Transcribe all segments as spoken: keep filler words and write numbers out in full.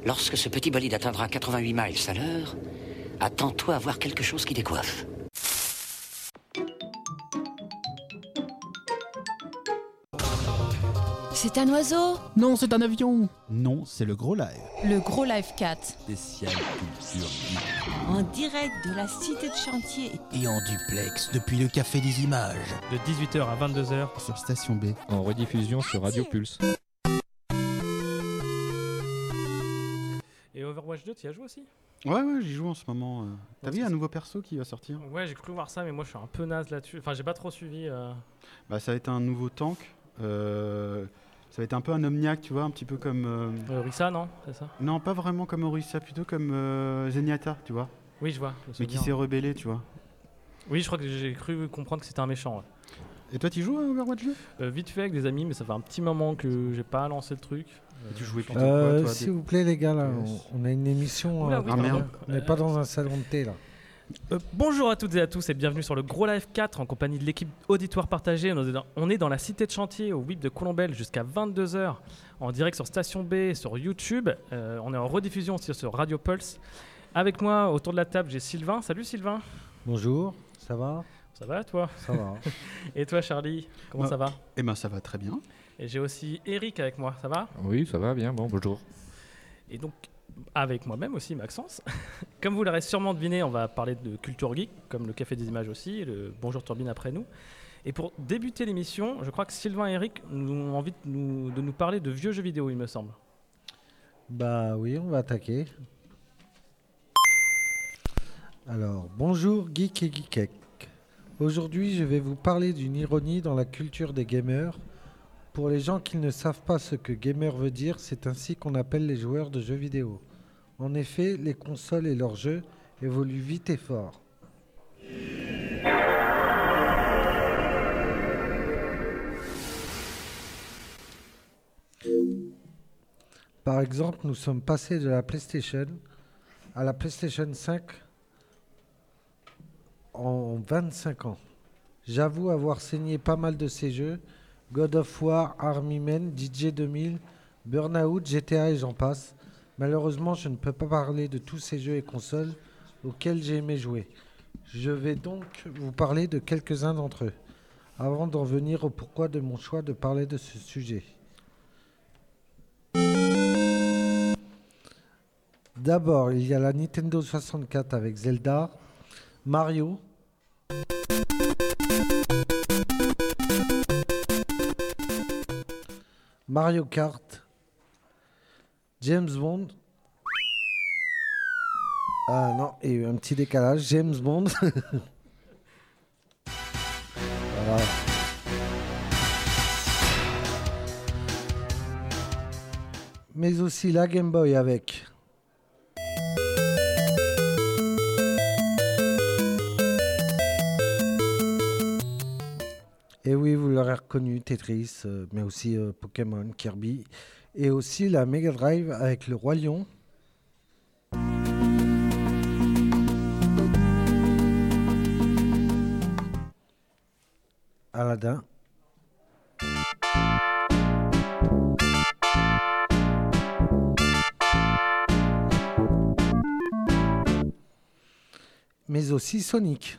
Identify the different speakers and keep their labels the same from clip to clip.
Speaker 1: Lorsque ce petit bolide atteindra quatre-vingt-huit miles à l'heure, attends-toi à voir quelque chose qui décoiffe.
Speaker 2: C'est un oiseau?
Speaker 3: Non, c'est un avion.
Speaker 4: Non, c'est le Gros Live.
Speaker 2: Le Gros Live quatre.
Speaker 4: Spécial culture geek.
Speaker 2: En direct de la cité de chantier.
Speaker 4: Et en duplex depuis le Café des Images.
Speaker 5: De dix-huit heures à vingt-deux heures.
Speaker 4: Sur Station B.
Speaker 6: En rediffusion sur Radio Pulse.
Speaker 5: Et Overwatch deux, tu y as joué aussi?
Speaker 3: Ouais, ouais, j'y joue en ce moment. euh. T'as
Speaker 5: Ouais,
Speaker 3: vu
Speaker 5: c'est
Speaker 3: un
Speaker 5: ça.
Speaker 3: nouveau perso qui va sortir?
Speaker 5: Ouais, j'ai cru voir ça, mais moi je suis un peu naze là-dessus. Enfin, j'ai pas trop suivi. Euh...
Speaker 3: Bah, ça va être un nouveau tank. Euh, ça va être un peu un Omniac, tu vois, un petit peu comme... euh,
Speaker 5: Euh, Rissa, non? C'est ça?
Speaker 3: Non, pas vraiment comme Orisa, plutôt comme euh, Zenyatta, tu vois.
Speaker 5: Oui, je vois. je me
Speaker 3: Mais qui
Speaker 5: souviens.
Speaker 3: s'est rebellé, tu vois.
Speaker 5: Oui, je crois que j'ai cru comprendre que c'était un méchant. Ouais.
Speaker 3: Et toi, tu joues à Overwatch deux?
Speaker 5: Euh, vite fait avec des amis, mais ça fait un petit moment que j'ai pas lancé le truc.
Speaker 3: Et tu jouais plutôt
Speaker 7: Euh,
Speaker 3: quoi, toi,
Speaker 7: S'il
Speaker 3: des-
Speaker 7: vous plaît, les gars, là,
Speaker 3: Yes.
Speaker 7: on, on a une émission.
Speaker 5: Oula,
Speaker 7: euh,
Speaker 5: oui,
Speaker 3: Ah,
Speaker 5: pardon.
Speaker 3: merde.
Speaker 7: on n'est pas dans un salon de thé, là.
Speaker 5: Euh, bonjour à toutes et à tous et bienvenue sur le Gros Live quatre en compagnie de l'équipe Auditoire Partagée. On est dans, on est dans la cité de chantier au W I P de Colombelle jusqu'à vingt-deux heures en direct sur Station B, sur YouTube. Euh, on est en rediffusion aussi sur Radio Pulse. Avec moi autour de la table, j'ai Sylvain. Salut Sylvain.
Speaker 7: Bonjour, ça va?
Speaker 5: Ça va toi?
Speaker 7: Ça va.
Speaker 5: Et toi Charlie, comment
Speaker 3: Ouais.
Speaker 5: ça va?
Speaker 3: Eh ben, ça va très bien.
Speaker 5: Et j'ai aussi Eric avec moi, ça va?
Speaker 6: Oui, ça va bien, bon, bonjour.
Speaker 5: Et donc, avec moi-même aussi, Maxence. Comme vous l'aurez sûrement deviné, on va parler de culture geek, comme le Café des Images aussi, et le Bonjour Turbine après nous. Et pour débuter l'émission, je crois que Sylvain et Eric nous ont envie de nous, de nous parler de vieux jeux vidéo, il me semble.
Speaker 7: Bah oui, on va attaquer. Alors, bonjour geek et geekek. Aujourd'hui, je vais vous parler d'une ironie dans la culture des gamers. Pour les gens qui ne savent pas ce que gamer veut dire, c'est ainsi qu'on appelle les joueurs de jeux vidéo. En effet, les consoles et leurs jeux évoluent vite et fort. Par exemple, nous sommes passés de la PlayStation à la PlayStation cinq en vingt-cinq ans. J'avoue avoir saigné pas mal de ces jeux. God of War, Army Men, D J deux mille, Burnout, G T A et j'en passe. Malheureusement, je ne peux pas parler de tous ces jeux et consoles auxquels j'ai aimé jouer. Je vais donc vous parler de quelques-uns d'entre eux, avant d'en venir au pourquoi de mon choix de parler de ce sujet. D'abord, il y a la Nintendo soixante-quatre avec Zelda, Mario, Mario Kart, James Bond. Ah non, et un petit décalage, James Bond. Voilà. Mais aussi la Game Boy avec et oui, vous l'aurez reconnu, Tetris, euh, mais aussi euh, Pokémon, Kirby, et aussi la Mega Drive avec le Roi Lion. Aladdin. Mais aussi Sonic.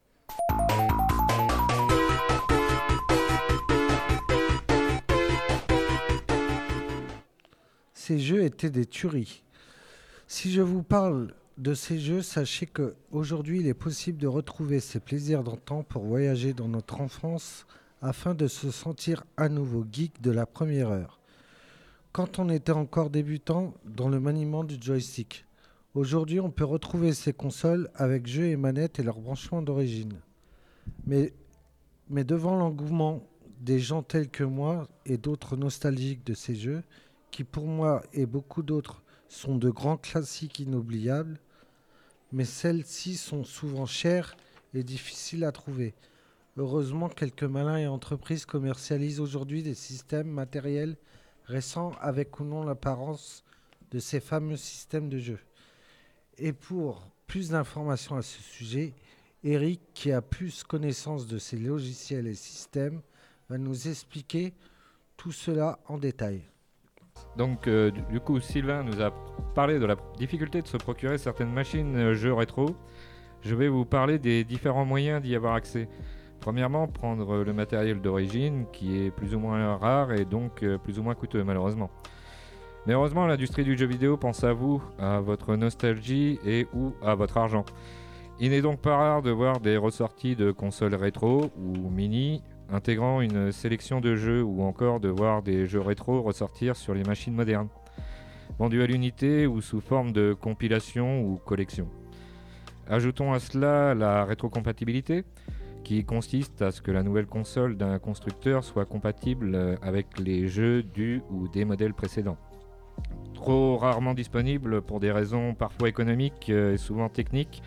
Speaker 7: Ces jeux étaient des tueries. Si je vous parle de ces jeux, sachez qu'aujourd'hui, il est possible de retrouver ces plaisirs d'antan pour voyager dans notre enfance afin de se sentir à nouveau geek de la première heure. Quand on était encore débutant dans le maniement du joystick. Aujourd'hui, on peut retrouver ces consoles avec jeux et manettes et leurs branchements d'origine. Mais, mais devant l'engouement des gens tels que moi et d'autres nostalgiques de ces jeux, qui pour moi et beaucoup d'autres sont de grands classiques inoubliables, mais celles-ci sont souvent chères et difficiles à trouver. Heureusement, quelques malins et entreprises commercialisent aujourd'hui des systèmes matériels récents avec ou non l'apparence de ces fameux systèmes de jeu. Et pour plus d'informations à ce sujet, Eric, qui a plus connaissance de ces logiciels et systèmes, va nous expliquer tout cela en détail.
Speaker 6: Donc euh, du, du coup, Sylvain nous a parlé de la difficulté de se procurer certaines machines euh, jeux rétro. Je vais vous parler des différents moyens d'y avoir accès. Premièrement, prendre le matériel d'origine qui est plus ou moins rare et donc euh, plus ou moins coûteux malheureusement. Mais heureusement, l'industrie du jeu vidéo pense à vous, à votre nostalgie et ou à votre argent. Il n'est donc pas rare de voir des ressorties de consoles rétro ou mini intégrant une sélection de jeux ou encore de voir des jeux rétro ressortir sur les machines modernes, vendus à l'unité ou sous forme de compilation ou collection. Ajoutons à cela la rétrocompatibilité, qui consiste à ce que la nouvelle console d'un constructeur soit compatible avec les jeux du ou des modèles précédents. Trop rarement disponible pour des raisons parfois économiques et souvent techniques.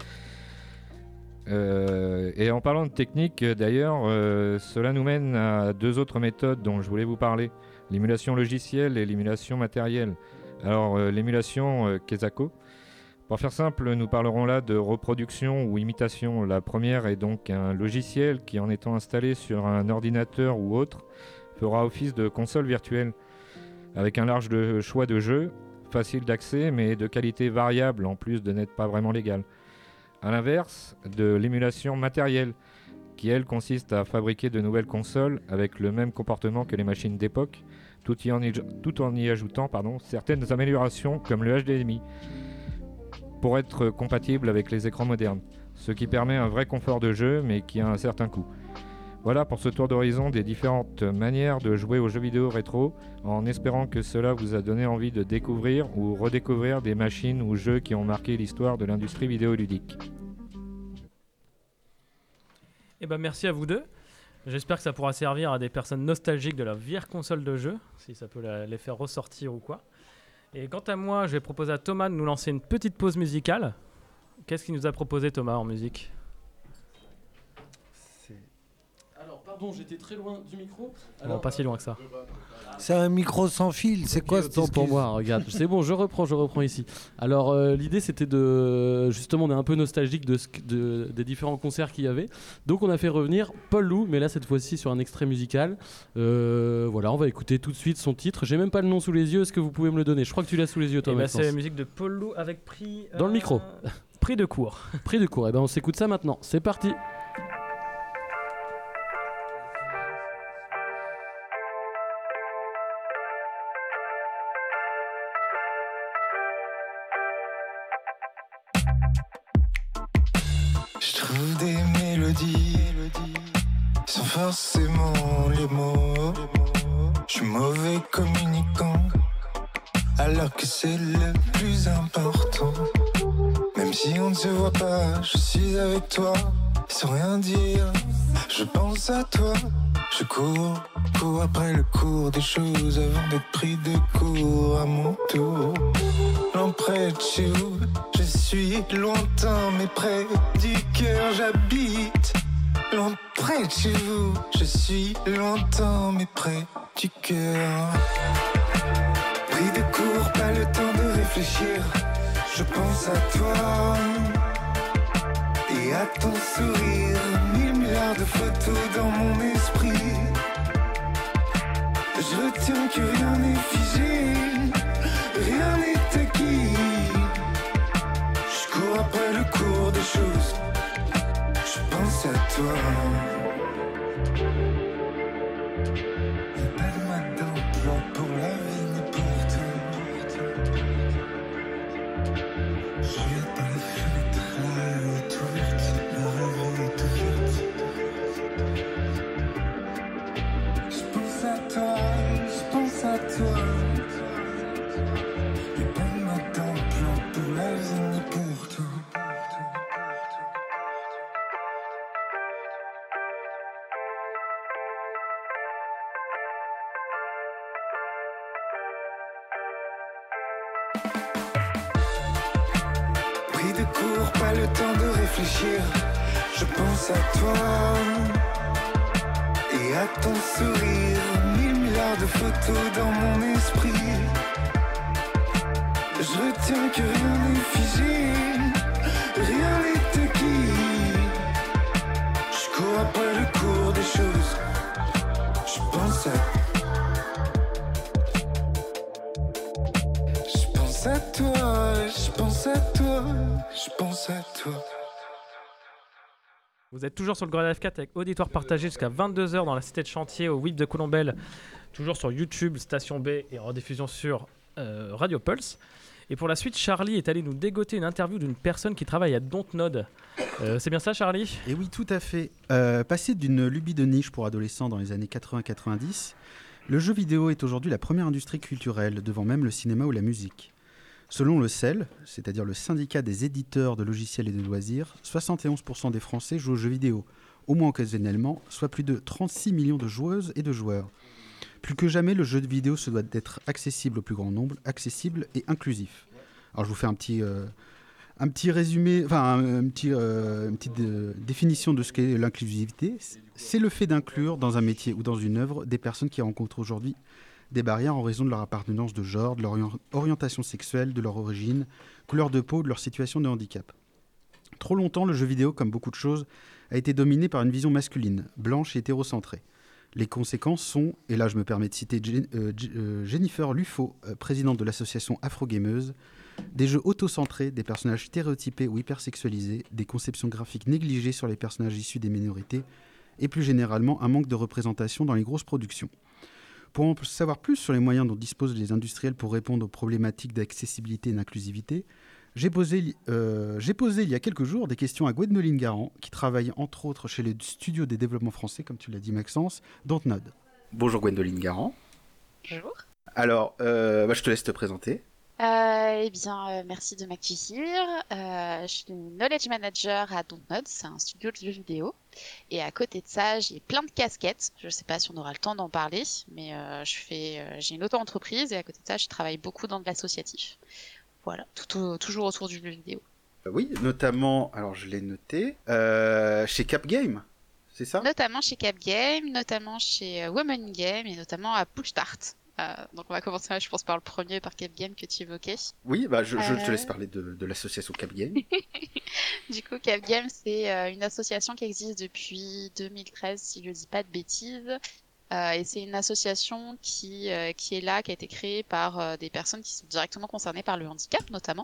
Speaker 6: Euh, et en parlant de technique, d'ailleurs, euh, cela nous mène à deux autres méthodes dont je voulais vous parler. L'émulation logicielle et l'émulation matérielle. Alors, euh, l'émulation euh, Kezako. Pour faire simple, nous parlerons là de reproduction ou imitation. La première est donc un logiciel qui, en étant installé sur un ordinateur ou autre, fera office de console virtuelle, avec un large de choix de jeux, facile d'accès mais de qualité variable en plus de n'être pas vraiment légal. A l'inverse, de l'émulation matérielle, qui elle consiste à fabriquer de nouvelles consoles avec le même comportement que les machines d'époque, tout, y en y, tout en y ajoutant pardon, certaines améliorations comme le H D M I, pour être compatible avec les écrans modernes, ce qui permet un vrai confort de jeu mais qui a un certain coût. Voilà pour ce tour d'horizon des différentes manières de jouer aux jeux vidéo rétro, en espérant que cela vous a donné envie de découvrir ou redécouvrir des machines ou jeux qui ont marqué l'histoire de l'industrie vidéoludique.
Speaker 5: Eh ben merci à vous deux. J'espère que ça pourra servir à des personnes nostalgiques de la vieille console de jeu, si ça peut la, les faire ressortir ou quoi. Et quant à moi, je vais proposer à Thomas de nous lancer une petite pause musicale. Qu'est-ce qu'il nous a proposé Thomas en musique ?
Speaker 8: Alors, pardon, j'étais très loin du micro.
Speaker 5: Alors, non, pas si loin que ça.
Speaker 7: C'est un micro sans fil, c'est quoi
Speaker 8: ce temps pour moi, regarde. C'est bon, je reprends, je reprends ici. Alors, euh, l'idée, c'était de... Justement, on est un peu nostalgique de, ce, de, des différents concerts qu'il y avait. Donc, on a fait revenir Paul Lou, mais là, cette fois-ci, sur un extrait musical. Euh, voilà, on va écouter tout de suite son titre. J'ai même pas le nom sous les yeux, est-ce que vous pouvez me le donner ? Je crois que tu l'as sous les yeux, toi,
Speaker 5: bah,
Speaker 8: Maxence.
Speaker 5: C'est la musique de Paul Lou avec prix... Euh...
Speaker 8: Dans le micro.
Speaker 5: Prix de cours.
Speaker 8: Prix de cours, et ben on s'écoute ça maintenant. C'est parti.
Speaker 9: Je trouve des mélodies sans forcément les mots. Je suis mauvais communicant alors que c'est le plus important. Même si on ne se voit pas, je suis avec toi sans rien dire. Je pense à toi, je cours, cours après le cours des choses avant d'être pris de court à mon tour. Loin près de chez vous, je suis lointain mais près du cœur j'habite. Loin près de chez vous, je suis lointain mais près du cœur. Pris de court, pas le temps de réfléchir. Je pense à toi et à ton sourire. Mille milliards de photos dans mon esprit. Je retiens que rien n'est figé, rien n'est acquis. Je cours après le cours des choses. Je pense à toi. Y'a pas de matin plan pour la vie ni pour toi. Je regarde par les fenêtres, la rue est ouverte, le rêve est ouverte. Je pense à toi, je pense à toi. Y'a pas de matin plan pour la vie ni pour toi. Pris de court, pas le temps de réfléchir. Je pense à toi et à ton sourire. Mille milliards de photos dans mon esprit. Je retiens que rien n'est figé, rien n'est acquis. Je cours après le cours des choses. Je pense à toi, je pense à toi, je pense à toi.
Speaker 5: Vous êtes toujours sur le Grand Live quatre avec Auditoire partagé jusqu'à vingt-deux heures dans la cité de chantier au W I P de Colombelle, toujours sur YouTube, Station B et en rediffusion sur euh, Radio Pulse. Et pour la suite, Charlie est allé nous dégoter une interview d'une personne qui travaille à Dontnod. Euh, c'est bien ça, Charlie ?
Speaker 3: Et oui, tout à fait. Euh, passé d'une lubie de niche pour adolescents dans les années quatre-vingts quatre-vingt-dix, le jeu vidéo est aujourd'hui la première industrie culturelle, devant même le cinéma ou la musique. Selon le C E L, c'est-à-dire le syndicat des éditeurs de logiciels et de loisirs, soixante et onze pour cent des Français jouent aux jeux vidéo, au moins occasionnellement, soit plus de trente-six millions de joueuses et de joueurs. Plus que jamais, le jeu de vidéo se doit d'être accessible au plus grand nombre, accessible et inclusif. Alors je vous fais un petit, euh, un petit résumé, enfin un, un petit, euh, une petite euh, définition de ce qu'est l'inclusivité. C'est le fait d'inclure dans un métier ou dans une œuvre des personnes qui rencontrent aujourd'hui des barrières en raison de leur appartenance de genre, de leur orient- orientation sexuelle, de leur origine, couleur de peau, de leur situation de handicap. Trop longtemps, le jeu vidéo, comme beaucoup de choses, a été dominé par une vision masculine, blanche et hétérocentrée. Les conséquences sont, et là je me permets de citer Jen- euh, J- euh, Jennifer Lufo, euh, présidente de l'association Afrogameuse, des jeux autocentrés, des personnages stéréotypés ou hypersexualisés, des conceptions graphiques négligées sur les personnages issus des minorités, et plus généralement un manque de représentation dans les grosses productions. Pour en savoir plus sur les moyens dont disposent les industriels pour répondre aux problématiques d'accessibilité et d'inclusivité, j'ai posé, euh, j'ai posé il y a quelques jours des questions à Gwendoline Garand, qui travaille entre autres chez le studio des développements français, comme tu l'as dit Maxence, Dontnod. Bonjour Gwendoline Garand.
Speaker 10: Bonjour.
Speaker 3: Alors, euh, bah, je te laisse te présenter.
Speaker 10: Euh, eh bien, euh, merci de m'accueillir. Euh, je suis Knowledge Manager à Dontnod, c'est un studio de jeux vidéo. Et à côté de ça, j'ai plein de casquettes. Je ne sais pas si on aura le temps d'en parler, mais euh, je fais, euh, j'ai une auto-entreprise et à côté de ça, je travaille beaucoup dans de l'associatif. Voilà, tout au- toujours autour du jeu vidéo.
Speaker 3: Euh, oui, notamment, alors je l'ai noté, euh, chez Cap Game, c'est ça ?
Speaker 10: Notamment chez Cap Game, notamment chez euh, Women Game et notamment à Push Start. Euh, donc on va commencer, je pense, par le premier, par Cap Game que tu évoquais.
Speaker 3: Oui, bah, je, je te
Speaker 10: Euh,
Speaker 3: laisse parler de, de l'association Cap Game.
Speaker 10: Du coup, Cap Game, c'est euh, une association qui existe depuis deux mille treize, si je dis pas de bêtises. Euh, et c'est une association qui, euh, qui est là, qui a été créée par euh, des personnes qui sont directement concernées par le handicap, notamment.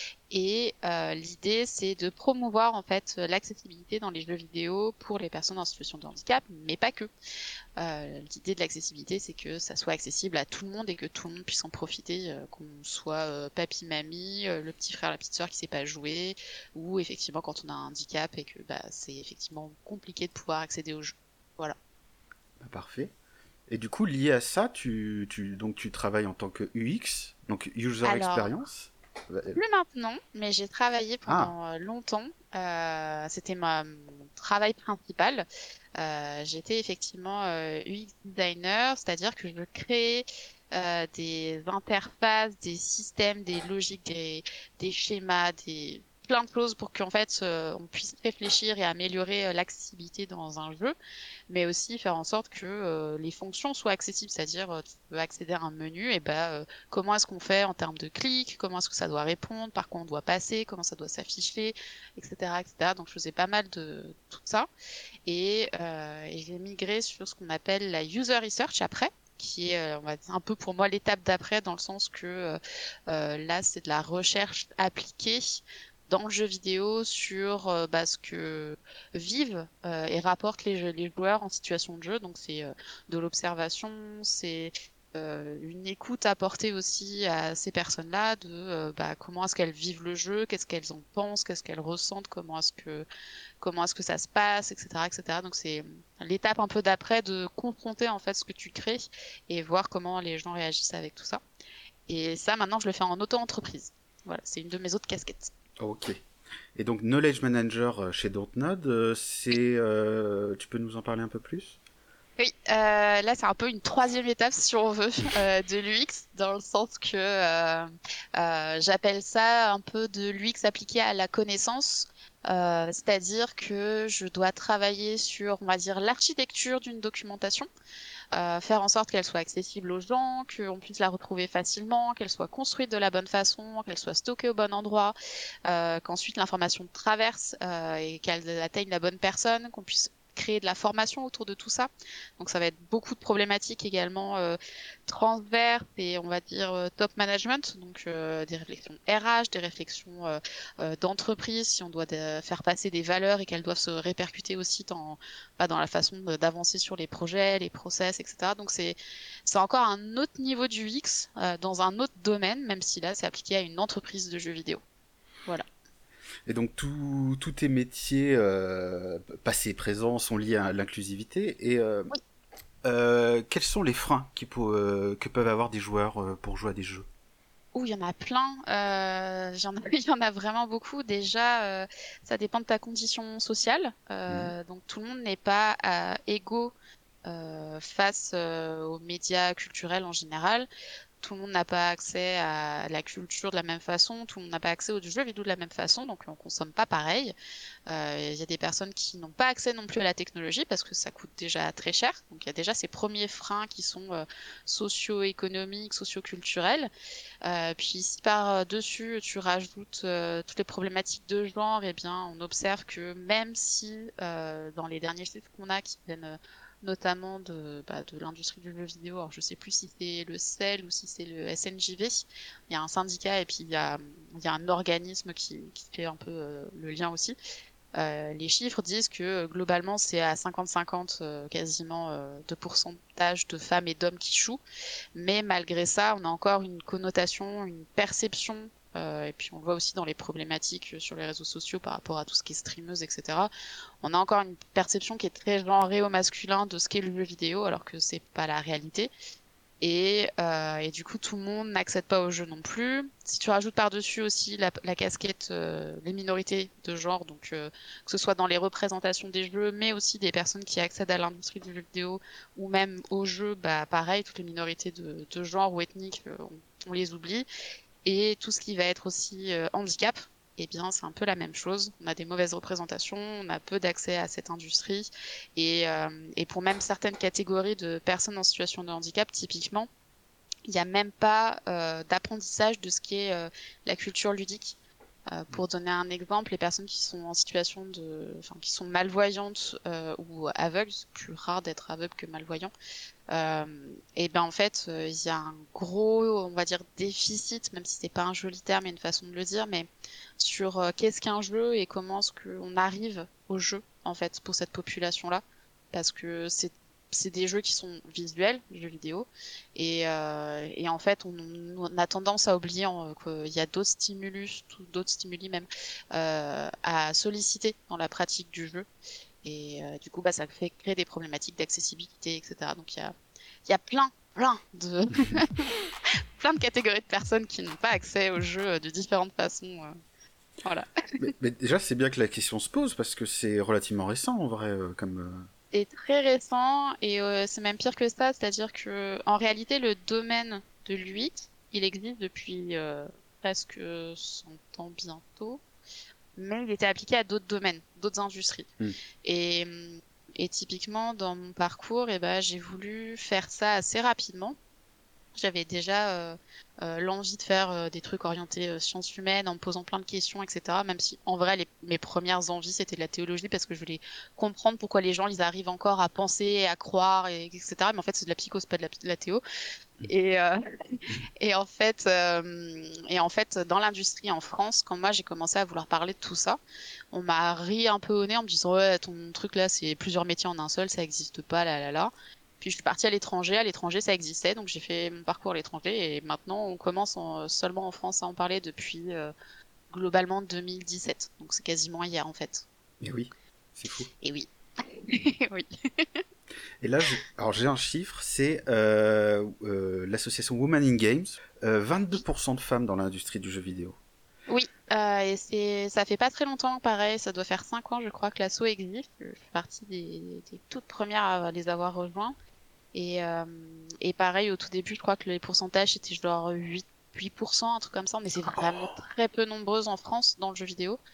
Speaker 10: Et euh, l'idée, c'est de promouvoir en fait l'accessibilité dans les jeux vidéo pour les personnes en situation de handicap, mais pas que. Euh, l'idée de l'accessibilité, c'est que ça soit accessible à tout le monde et que tout le monde puisse en profiter, euh, qu'on soit euh, papy, mamie, euh, le petit frère, la petite sœur qui sait pas jouer, ou effectivement quand on a un handicap et que bah, c'est effectivement compliqué de pouvoir accéder aux jeux. Voilà.
Speaker 3: Bah, parfait. Et du coup, lié à ça, tu, tu, donc, tu travailles en tant que U X, donc User
Speaker 10: Alors,
Speaker 3: Experience.
Speaker 10: Plus maintenant, mais j'ai travaillé pendant euh, longtemps. Euh, c'était ma, mon travail principal. Euh, j'étais effectivement euh, U X designer, c'est-à-dire que je créais euh, des interfaces, des systèmes, des logiques, des, des schémas, des plein de choses pour qu'en fait euh, on puisse réfléchir et améliorer euh, l'accessibilité dans un jeu, mais aussi faire en sorte que euh, les fonctions soient accessibles, c'est-à-dire euh, tu peux accéder à un menu et ben euh, comment est-ce qu'on fait en termes de clics, comment est-ce que ça doit répondre, par quoi on doit passer, comment ça doit s'afficher, et cetera, et cetera. Donc je faisais pas mal de tout ça et, euh, et j'ai migré sur ce qu'on appelle la user research après, qui est euh, on va dire un peu pour moi l'étape d'après, dans le sens que euh, euh, là c'est de la recherche appliquée dans le jeu vidéo sur euh, bah, ce que vivent euh, et rapportent les, jeux, les joueurs en situation de jeu. Donc c'est euh, de l'observation, c'est euh, une écoute apportée aussi à ces personnes-là de euh, bah, comment est-ce qu'elles vivent le jeu, qu'est-ce qu'elles en pensent, qu'est-ce qu'elles ressentent, comment est-ce que comment est-ce que ça se passe, et cetera, et cetera. Donc c'est l'étape un peu d'après de confronter en fait ce que tu crées et voir comment les gens réagissent avec tout ça. Et ça maintenant je le fais en auto-entreprise. Voilà, c'est une de mes autres casquettes.
Speaker 3: Ok. Et donc, Knowledge Manager chez Dontnod, euh, c'est... Euh, tu peux nous en parler un peu plus ?
Speaker 10: Oui, euh, là c'est un peu une troisième étape, si on veut, euh, de l'U X, dans le sens que euh, euh, j'appelle ça un peu de l'U X appliqué à la connaissance. Euh, c'est-à-dire que je dois travailler sur, on va dire, l'architecture d'une documentation, euh, faire en sorte qu'elle soit accessible aux gens, qu'on puisse la retrouver facilement, qu'elle soit construite de la bonne façon, qu'elle soit stockée au bon endroit, euh, qu'ensuite l'information traverse euh, et qu'elle atteigne la bonne personne, qu'on puisse créer de la formation autour de tout ça. Donc ça va être beaucoup de problématiques également euh, transverses et on va dire euh, top management, donc euh, des réflexions R H, des réflexions euh, euh, d'entreprise, si on doit de- faire passer des valeurs et qu'elles doivent se répercuter aussi dans, bah, dans la façon de- d'avancer sur les projets, les process, et cetera. Donc c'est c'est encore un autre niveau du U X euh, dans un autre domaine, même si là c'est appliqué à une entreprise de jeux vidéo. Voilà.
Speaker 3: Et donc tout- tous tes métiers euh, passés et présents sont liés à l'inclusivité. Et euh,
Speaker 10: Oui.
Speaker 3: euh, quels sont les freins qui pou- euh, que peuvent avoir des joueurs euh, pour jouer à des jeux?
Speaker 10: Ouh, il y en a plein. Euh, il y en a, il y en a vraiment beaucoup. Déjà, euh, ça dépend de ta condition sociale. Euh, donc tout le monde n'est pas euh, égaux euh, face euh, aux médias culturels en général. Tout le monde n'a pas accès à la culture de la même façon, tout le monde n'a pas accès aux jeux vidéo de la même façon, donc on consomme pas pareil. Euh, Il y a des personnes qui n'ont pas accès non plus à la technologie parce que ça coûte déjà très cher. Donc il y a déjà ces premiers freins qui sont euh, socio-économiques, socio-culturels. Euh, puis si par-dessus tu rajoutes euh, toutes les problématiques de genre, eh bien on observe que même si euh, dans les derniers chiffres qu'on a qui viennent euh, notamment de, bah, de l'industrie du jeu vidéo. Alors, je sais plus si c'est le C E L ou si c'est le S N J V. Il y a un syndicat et puis il y a, il y a un organisme qui, qui fait un peu euh, le lien aussi. Euh, les chiffres disent que euh, globalement c'est à cinquante cinquante euh, quasiment euh, de pourcentage de femmes et d'hommes qui jouent. Mais malgré ça, on a encore une connotation, une perception euh, et puis on le voit aussi dans les problématiques sur les réseaux sociaux par rapport à tout ce qui est streameuse, et cetera. On a encore une perception qui est très genrée au masculin de ce qu'est le jeu vidéo, alors que c'est pas la réalité. Et, euh, et du coup, tout le monde n'accède pas au jeu non plus. Si tu rajoutes par-dessus aussi la, la casquette euh, les minorités de genre, donc euh, que ce soit dans les représentations des jeux, mais aussi des personnes qui accèdent à l'industrie du jeu vidéo ou même au jeu, bah pareil, toutes les minorités de, de genre ou ethniques, euh, on, on les oublie. Et tout ce qui va être aussi euh, handicap, eh bien, c'est un peu la même chose. On a des mauvaises représentations, on a peu d'accès à cette industrie. Et, euh, et pour même certaines catégories de personnes en situation de handicap, typiquement, il n'y a même pas euh, d'apprentissage de ce qu'est euh, la culture ludique. Euh, pour donner un exemple, les personnes qui sont en situation de, enfin, qui sont malvoyantes euh, ou aveugles, c'est plus rare d'être aveugle que malvoyant. Euh, et ben en fait, il euh, y a un gros, on va dire, déficit, même si c'est pas un joli terme et une façon de le dire, mais sur euh, qu'est-ce qu'un jeu et comment est-ce qu'on arrive au jeu en fait pour cette population-là, parce que c'est c'est des jeux qui sont visuels, les jeux vidéo, et, euh, et en fait, on, on a tendance à oublier euh, qu'il y a d'autres stimulus, d'autres stimuli même, euh, à solliciter dans la pratique du jeu. Et euh, du coup, bah, ça fait créer des problématiques d'accessibilité, et cetera. Donc, il y a, il y a plein, plein de, plein de catégories de personnes qui n'ont pas accès aux jeux de différentes façons. Euh, voilà.
Speaker 3: mais, mais déjà, c'est bien que la question se pose parce que c'est relativement récent en vrai, euh, comme. Euh...
Speaker 10: Est très récent et euh, c'est même pire que ça, c'est-à-dire que en réalité, le domaine de l'U X, il existe depuis euh, presque cent ans bientôt. Mais il était appliqué à d'autres domaines, d'autres industries. Mm. Et, et typiquement, dans mon parcours, eh ben, j'ai voulu faire ça assez rapidement. J'avais déjà euh, euh, l'envie de faire euh, des trucs orientés euh, sciences humaines, en me posant plein de questions, et cetera. Même si, en vrai, les, mes premières envies, c'était de la théologie, parce que je voulais comprendre pourquoi les gens, ils arrivent encore à penser, à croire, et, etc. Mais en fait, c'est de la psycho, c'est pas de la, de la théo. Et, euh, et en fait, euh, et en fait, dans l'industrie en France, quand moi j'ai commencé à vouloir parler de tout ça, on m'a ri un peu au nez en me disant ouais, ton truc là, c'est plusieurs métiers en un seul, ça existe pas, là là là. Puis je suis partie à l'étranger, à l'étranger ça existait, donc j'ai fait mon parcours à l'étranger et maintenant on commence en, seulement en France à en parler depuis euh, globalement deux mille dix-sept, donc c'est quasiment hier en fait.
Speaker 3: Et oui, c'est fou.
Speaker 10: Et oui, oui.
Speaker 3: Et là, j'ai... alors j'ai un chiffre, c'est euh, euh, l'association Women in Games, euh, vingt-deux pour cent de femmes dans l'industrie du jeu vidéo.
Speaker 10: Oui, euh, et c'est, ça fait pas très longtemps, pareil, ça doit faire cinq ans, je crois que l'asso existe. Je fais partie des, des toutes premières à les avoir rejoints. Et, euh, et pareil, au tout début, je crois que les pourcentages c'était genre huit pour cent, un truc comme ça, mais c'est vraiment très peu nombreuses en France dans le jeu vidéo.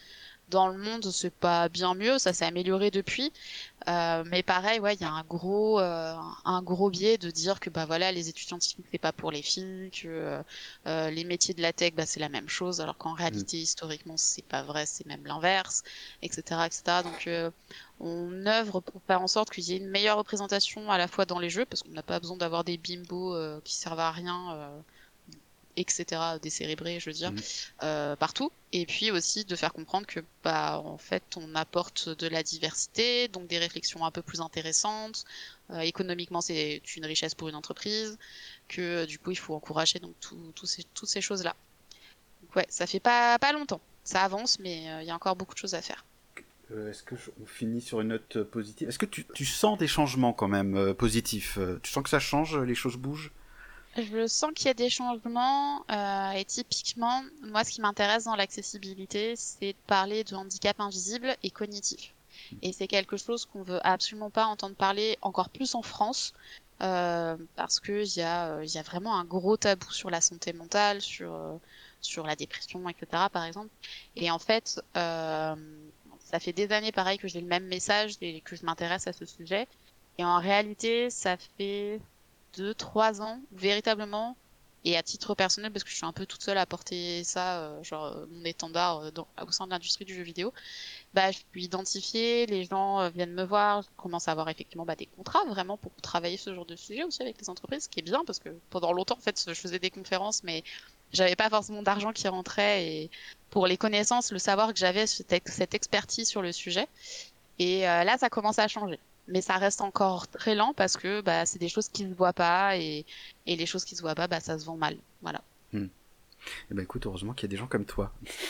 Speaker 10: dans le monde, c'est pas bien mieux, ça s'est amélioré depuis. Euh, mais pareil, ouais, il y a un gros, euh, un gros biais de dire que bah voilà, les études scientifiques c'est pas pour les filles, que euh, les métiers de la tech bah c'est la même chose, alors qu'en réalité historiquement c'est pas vrai, c'est même l'inverse, et cetera, et cetera. Donc euh, on œuvre pour faire en sorte qu'il y ait une meilleure représentation à la fois dans les jeux, parce qu'on n'a pas besoin d'avoir des bimbos euh, qui servent à rien. Euh, et cetera, décérébrés, je veux dire, mmh. euh, partout. Et puis aussi de faire comprendre que, bah, en fait, on apporte de la diversité, donc des réflexions un peu plus intéressantes. Euh, économiquement, c'est une richesse pour une entreprise, que du coup, il faut encourager donc tout, tout ces, toutes ces choses-là. Donc ouais, ça fait pas, pas longtemps. Ça avance, mais il euh, y a encore beaucoup de choses à faire.
Speaker 3: Euh, est-ce que je, on finit sur une note positive? Est-ce que tu, tu sens des changements quand même euh, positifs? Tu sens que ça change, les choses bougent?
Speaker 10: Je sens qu'il y a des changements euh, et typiquement, moi ce qui m'intéresse dans l'accessibilité, c'est de parler de handicap invisible et cognitif. Et c'est quelque chose qu'on veut absolument pas entendre parler encore plus en France euh, parce que il y a il y a vraiment un gros tabou sur la santé mentale, sur euh, sur la dépression, et cetera par exemple. Et en fait, euh, ça fait des années pareil que j'ai le même message et que je m'intéresse à ce sujet. Et en réalité, ça fait deux, trois ans, véritablement, et à titre personnel, parce que je suis un peu toute seule à porter ça, euh, genre euh, mon étendard euh, dans, au sein de l'industrie du jeu vidéo, bah, je suis identifiée, les gens euh, viennent me voir, je commence à avoir effectivement bah, des contrats vraiment pour travailler ce genre de sujet aussi avec les entreprises, ce qui est bien, parce que pendant longtemps, en fait, je faisais des conférences, mais j'avais pas forcément d'argent qui rentrait, et pour les connaissances, le savoir que j'avais, cette, cette expertise sur le sujet, et euh, là, ça commence à changer. Mais ça reste encore très lent parce que bah, c'est des choses qui ne se voient pas et, et les choses qui ne se voient pas, bah, ça se vend mal. Voilà.
Speaker 3: Hmm. Eh ben, écoute, heureusement qu'il y a des gens comme toi.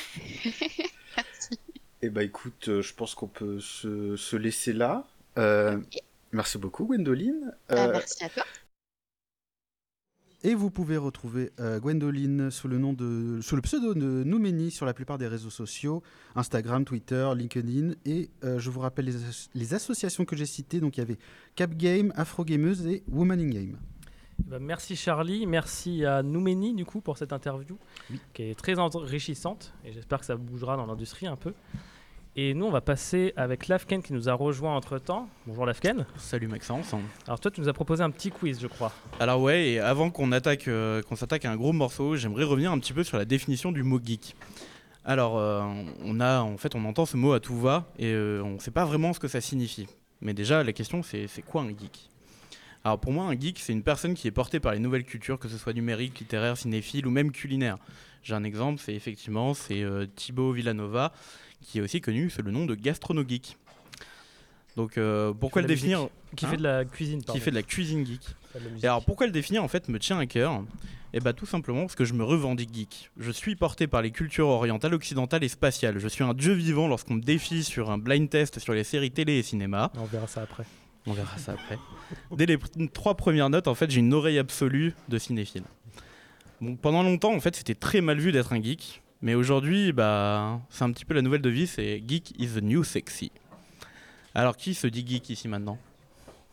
Speaker 10: Merci.
Speaker 3: Eh ben, écoute, euh, je pense qu'on peut se, se laisser là. Euh, okay. Merci beaucoup, Gwendoline.
Speaker 10: Euh, euh, merci à toi.
Speaker 3: Et vous pouvez retrouver euh, Gwendoline sous le nom de, sous le pseudo de Noumeni sur la plupart des réseaux sociaux, Instagram, Twitter, LinkedIn. Et euh, je vous rappelle les, as- les associations que j'ai citées. Donc il y avait Cap Game, Afro Gameuse et Woman in Game.
Speaker 5: Bah, merci Charlie, merci à Noumeni du coup pour cette interview oui. qui est très enrichissante et j'espère que ça bougera dans l'industrie un peu. Et nous, on va passer avec Lafken qui nous a rejoint entre-temps. Bonjour Lafken.
Speaker 11: Salut Maxence.
Speaker 5: Alors toi, tu nous as proposé un petit quiz, je crois.
Speaker 11: Alors ouais, et avant qu'on attaque, euh, qu'on s'attaque à un gros morceau, j'aimerais revenir un petit peu sur la définition du mot geek. Alors, euh, on a, en fait, on entend ce mot à tout va et euh, on ne sait pas vraiment ce que ça signifie. Mais déjà, la question, c'est, c'est quoi un geek ? Alors pour moi, un geek, c'est une personne qui est portée par les nouvelles cultures, que ce soit numérique, littéraire, cinéphile ou même culinaire. J'ai un exemple, c'est effectivement c'est euh, Thibaut Villanova, qui est aussi connu sous le nom de Gastronogeek. Donc euh, pourquoi le définir
Speaker 5: musique, Qui hein fait de la cuisine, pardon.
Speaker 11: Qui fait de la cuisine geek. Et alors pourquoi le définir en fait me tient à cœur ? Eh bien tout simplement parce que je me revendique geek. Je suis porté par les cultures orientales, occidentales et spatiales. Je suis un dieu vivant lorsqu'on me défie sur un blind test sur les séries télé et cinéma.
Speaker 5: On verra ça après.
Speaker 11: On verra ça après. Dès les pr- trois premières notes, en fait, j'ai une oreille absolue de cinéphile. Bon, pendant longtemps, en fait, c'était très mal vu d'être un geek. Mais aujourd'hui, bah, c'est un petit peu la nouvelle devise, c'est « Geek is the new sexy ». Alors, qui se dit geek ici maintenant ? Oui ?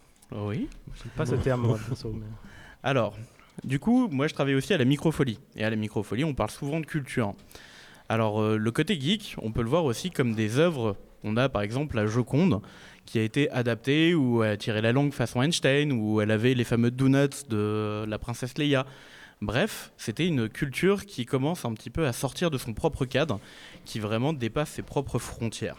Speaker 5: Je n'aime pas ce terme, moi, perso, mais...
Speaker 11: Alors, du coup, moi, je travaille aussi à la Microfolie. Et à la Microfolie, on parle souvent de culture. Alors, euh, le côté geek, on peut le voir aussi comme des œuvres. On a, par exemple, la Joconde, qui a été adaptée, où elle a tiré la langue façon Einstein, où elle avait les fameux donuts de la princesse Leia. Bref, c'était une culture qui commence un petit peu à sortir de son propre cadre, qui vraiment dépasse ses propres frontières.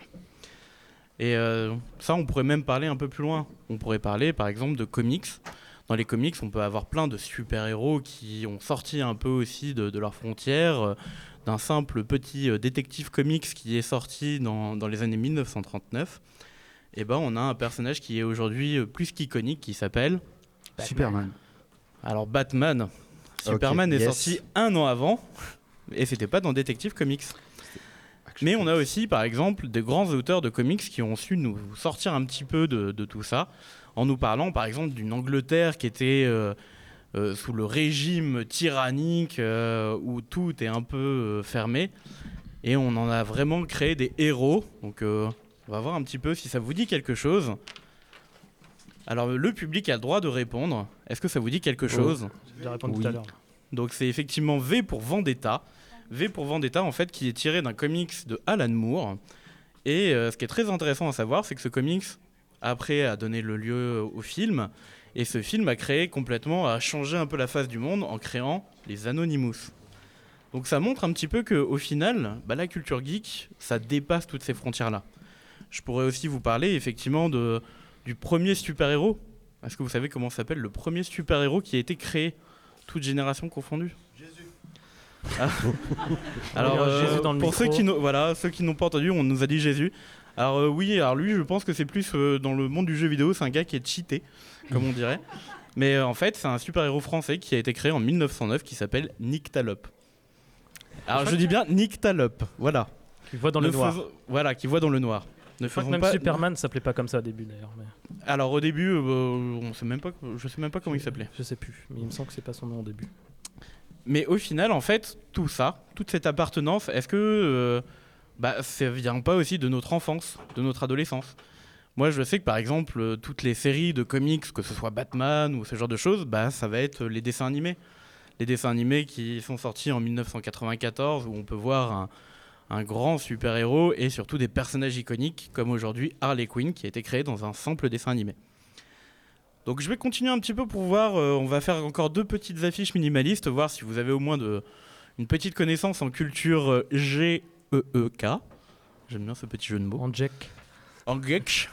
Speaker 11: Et euh, ça, on pourrait même parler un peu plus loin. On pourrait parler, par exemple, de comics. Dans les comics, on peut avoir plein de super-héros qui ont sorti un peu aussi de, de leurs frontières, euh, d'un simple petit euh, détective comics qui est sorti dans, dans les années dix-neuf cent trente-neuf. Et ben, on a un personnage qui est aujourd'hui euh, plus qu'iconique, qui s'appelle...
Speaker 3: Batman. Superman.
Speaker 11: Alors, Batman... Superman okay, est yes. sorti un an avant, et c'était pas dans Detective Comics. Mais on a aussi, par exemple, des grands auteurs de comics qui ont su nous sortir un petit peu de, de tout ça, en nous parlant, par exemple, d'une Angleterre qui était euh, euh, sous le régime tyrannique, euh, où tout est un peu euh, fermé, et on en a vraiment créé des héros. Donc, euh, on va voir un petit peu si ça vous dit quelque chose. Alors, le public a le droit de répondre. Est-ce que ça vous dit quelque chose ?
Speaker 5: Je vais répondre
Speaker 11: oui.
Speaker 5: tout à l'heure.
Speaker 11: Donc, c'est effectivement V pour Vendetta. V pour Vendetta, en fait, qui est tiré d'un comics de Alan Moore. Et euh, ce qui est très intéressant à savoir, c'est que ce comics, après, a donné le lieu au film. Et ce film a créé complètement, a changé un peu la face du monde en créant les Anonymous. Donc ça montre un petit peu qu'au final, bah, la culture geek, ça dépasse toutes ces frontières-là. Je pourrais aussi vous parler effectivement de, du premier super-héros. Est-ce que vous savez comment s'appelle le premier super-héros qui a été créé, toute génération confondue ? Jésus. Ah. Alors, euh, Jésus dans le pour ceux qui, voilà, ceux qui n'ont pas entendu, on nous a dit Jésus. Alors euh, oui, alors lui, je pense que c'est plus euh, dans le monde du jeu vidéo, c'est un gars qui est cheaté, comme on dirait. Mais euh, en fait, c'est un super-héros français qui a été créé en mille neuf cent neuf qui s'appelle Nyctalope. Alors je dis bien Nyctalope, voilà.
Speaker 5: Qui voit dans le, le noir.
Speaker 11: Fais... Voilà, qui voit dans le noir.
Speaker 5: Ne je crois que même pas... Superman s'appelait pas comme ça au début d'ailleurs. Mais...
Speaker 11: Alors au début, euh, on sait même pas, je sais même pas comment il s'appelait.
Speaker 5: Je sais plus, mais il me semble que c'est pas son nom au début.
Speaker 11: Mais au final, en fait, tout ça, toute cette appartenance, est-ce que euh, bah, ça vient pas aussi de notre enfance, de notre adolescence ? Moi, je sais que par exemple, euh, toutes les séries de comics, que ce soit Batman ou ce genre de choses, bah, ça va être les dessins animés. Les dessins animés qui sont sortis en mille neuf cent quatre-vingt-quatorze, où on peut voir un, un grand super-héros et surtout des personnages iconiques, comme aujourd'hui Harley Quinn, qui a été créé dans un simple dessin animé. Donc je vais continuer un petit peu pour voir, euh, on va faire encore deux petites affiches minimalistes, voir si vous avez au moins de, une petite connaissance en culture G E E K. J'aime bien ce petit jeu de mots.
Speaker 5: En Jack.
Speaker 11: En Geek.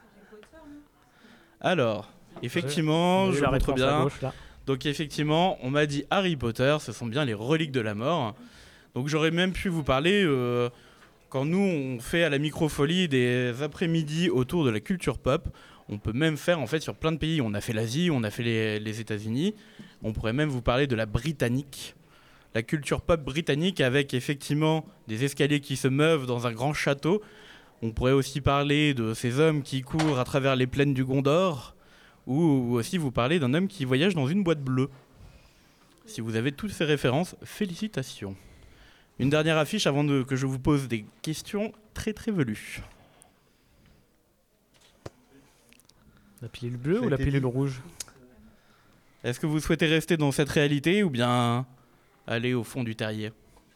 Speaker 11: Alors, effectivement, je montre bien. Gauche, donc effectivement, on m'a dit Harry Potter, ce sont bien les reliques de la mort. Donc j'aurais même pu vous parler, euh, quand nous on fait à la Microfolie des après-midi autour de la culture pop, on peut même faire en fait sur plein de pays. On a fait l'Asie, on a fait les, les États-Unis. On pourrait même vous parler de la britannique, la culture pop britannique avec effectivement des escaliers qui se meuvent dans un grand château. On pourrait aussi parler de ces hommes qui courent à travers les plaines du Gondor, ou aussi vous parler d'un homme qui voyage dans une boîte bleue. Si vous avez toutes ces références, félicitations. Une dernière affiche avant de, que je vous pose des questions très très velues.
Speaker 5: La pilule bleue ou la pilule rouge ?
Speaker 11: Est-ce que vous souhaitez rester dans cette réalité ou bien aller au fond du terrier ?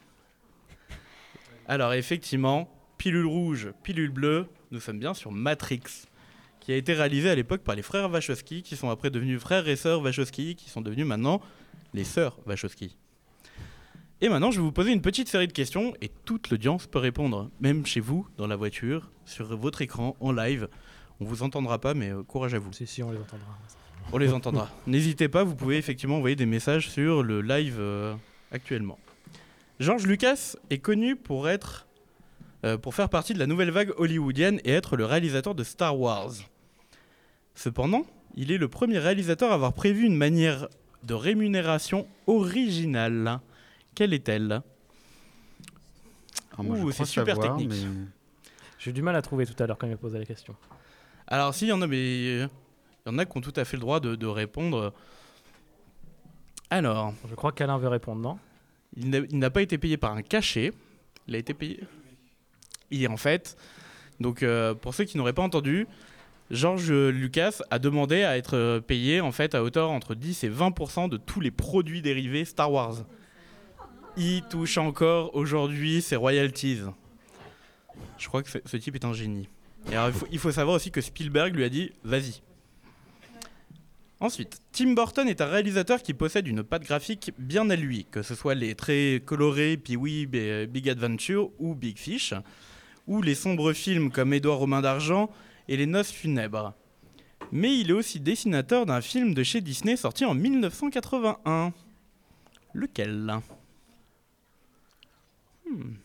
Speaker 11: Alors effectivement, pilule rouge, pilule bleue, nous sommes bien sur Matrix, qui a été réalisé à l'époque par les frères Wachowski, qui sont après devenus frères et sœurs Wachowski, qui sont devenus maintenant les sœurs Wachowski. Et maintenant, je vais vous poser une petite série de questions et toute l'audience peut répondre, même chez vous, dans la voiture, sur votre écran, en live. On vous entendra pas, mais euh, courage à vous.
Speaker 5: Si, si, on les entendra.
Speaker 11: On les entendra. N'hésitez pas, vous pouvez effectivement envoyer des messages sur le live euh, actuellement. George Lucas est connu pour être, euh, pour faire partie de la nouvelle vague hollywoodienne et être le réalisateur de Star Wars. Cependant, il est le premier réalisateur à avoir prévu une manière de rémunération originale. Quelle est-elle ?
Speaker 3: Alors moi,
Speaker 11: Ouh,
Speaker 3: je
Speaker 11: c'est super
Speaker 3: savoir,
Speaker 11: technique.
Speaker 3: mais...
Speaker 5: J'ai eu du mal à trouver tout à l'heure quand il m'a posé la question.
Speaker 11: Alors si, il y en a, mais il y en a qui ont tout à fait le droit de, de répondre. Alors,
Speaker 5: je crois qu'Alain veut répondre, non ?
Speaker 11: Il n'a, il n'a pas été payé par un cachet. Il a été payé. Il est en fait. Donc, euh, pour ceux qui n'auraient pas entendu, George Lucas a demandé à être payé en fait à hauteur entre dix et vingt pour cent de tous les produits dérivés Star Wars. Il touche encore aujourd'hui ses royalties. Je crois que ce type est un génie. Et alors, il, faut, il faut savoir aussi que Spielberg lui a dit « Vas-y ». Ensuite, Tim Burton est un réalisateur qui possède une patte graphique bien à lui, que ce soit les traits colorés Pee-wee, Big Adventure ou Big Fish, ou les sombres films comme Édouard Romain d'Argent et Les Noces funèbres. Mais il est aussi dessinateur d'un film de chez Disney sorti en mille neuf cent quatre-vingt-un. Lequel ? hmm.